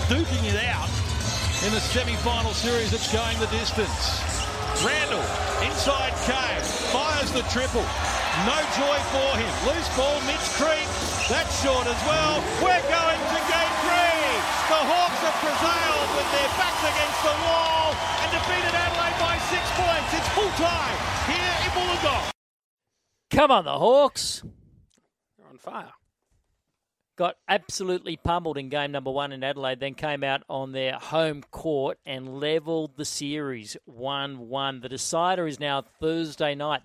duking it out in the semi-final series that's going the distance. Randall, inside Kane, fires the triple. No joy for him. Loose ball, Mitch Creek. That's short as well. We're going to game 3. The Hawks have prevailed with their backs against the wall and defeated Adelaide by 6 points. It's full time here in Wollongong. Come on, the Hawks. They're on fire. Got absolutely pummeled in game number 1 in Adelaide, then came out on their home court and levelled the series 1-1. The decider is now Thursday night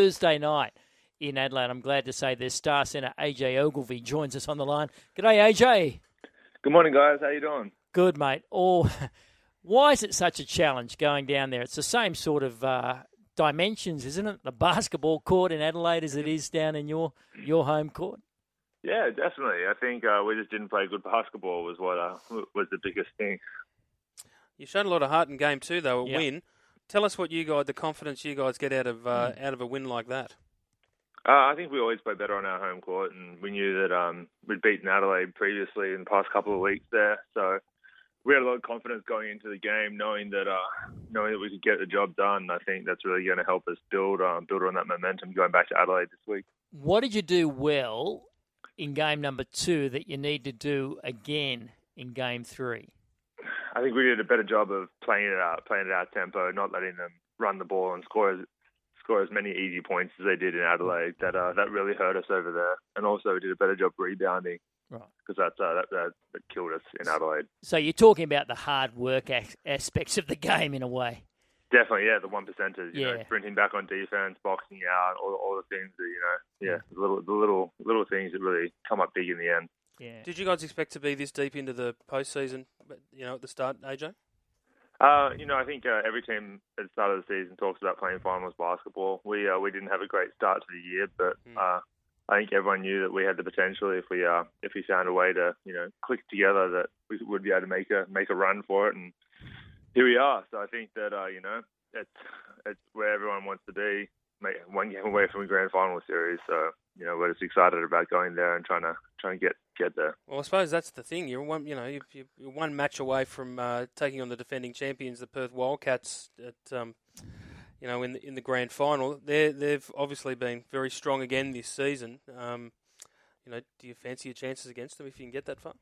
in Adelaide. I'm glad to say their star centre, AJ Ogilvy, joins us on the line. G'day, AJ. Good morning, guys. How you doing? Good, mate. Why is it such a challenge going down there? It's the same sort of dimensions, isn't it? The basketball court in Adelaide as it is down in your home court. Yeah, definitely. I think we just didn't play good basketball was what was the biggest thing. You showed a lot of heart in game 2, though, a win. Tell us what the confidence you guys get out of a win like that. I think we always play better on our home court, and we knew that we'd beaten Adelaide previously in the past couple of weeks there. So we had a lot of confidence going into the game, knowing that we could get the job done. I think that's really going to help us build on that momentum going back to Adelaide this week. What did you do well in game number 2 that you need to do again in game 3? I think we did a better job of playing it out tempo, not letting them run the ball and score as many easy points as they did in Adelaide. That really hurt us over there, and also we did a better job rebounding, right? Because that killed us in Adelaide. So you're talking about the hard work aspects of the game in a way. Definitely, yeah, the 1%ers, you know, sprinting back on defense, boxing out, all the things that, the little things that really come up big in the end. Yeah. Did you guys expect to be this deep into the postseason, at the start, AJ? I think every team at the start of the season talks about playing finals basketball. We didn't have a great start to the year, but I think everyone knew that we had the potential if we found a way to click together that we would be able to make a run for it, and here we are. So I think that it's where everyone wants to be, one game away from a grand final series. So we're just excited about going there and trying to get there. Well, I suppose that's the thing. You're one match away from taking on the defending champions, the Perth Wildcats, in the grand final. They've obviously been very strong again this season. Do you fancy your chances against them if you can get that far?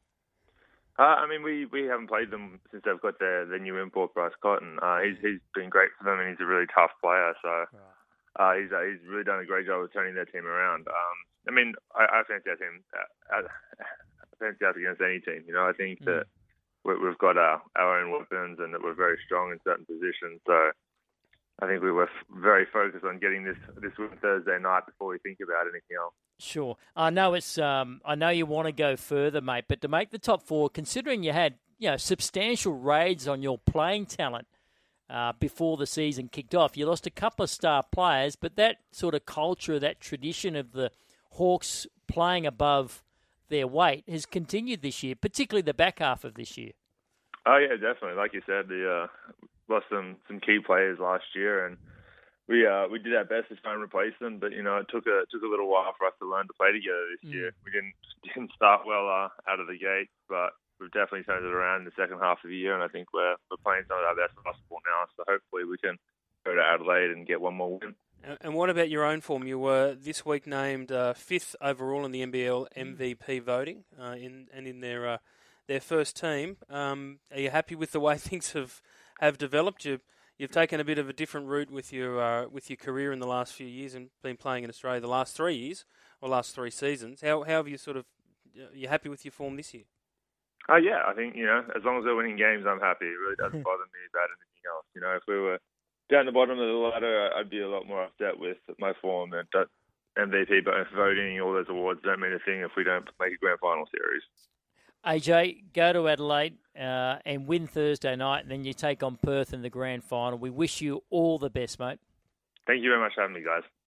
We haven't played them since they've got their new import, Bryce Cotton. He's been great for them, and he's a really tough player. So he's really done a great job of turning their team around. I fancy our team. I fancy us against any team. I think that we've got our own weapons, and that we're very strong in certain positions. So I think we were very focused on getting this win Thursday night before we think about anything else. Sure. I know I know you want to go further, mate, but to make the top 4, considering you had substantial raids on your playing talent before the season kicked off, you lost a couple of star players, but that sort of culture, that tradition of the Hawks playing above their weight has continued this year, particularly the back half of this year. Oh yeah, definitely. Like you said, we lost some key players last year, and we did our best to try and replace them, but it took a little while for us to learn to play together this year. We didn't start well out of the gate, but we've definitely turned it around in the second half of the year, and I think we're playing some of our best basketball now. So hopefully we can go to Adelaide and get one more win. And what about your own form? You were this week named 5th overall in the NBL MVP voting in their first team. Are you happy with the way things have developed? You've taken a bit of a different route with your career in the last few years and been playing in Australia the last 3 years or last 3 seasons. How have you are you happy with your form this year? Yeah, I think as long as we're winning games, I'm happy. It really doesn't bother me about anything else. If we were down the bottom of the ladder, I'd be a lot more upset with my form. And that MVP voting, all those awards don't mean a thing if we don't make a grand final series. AJ, go to Adelaide and win Thursday night, and then you take on Perth in the grand final. We wish you all the best, mate. Thank you very much for having me, guys.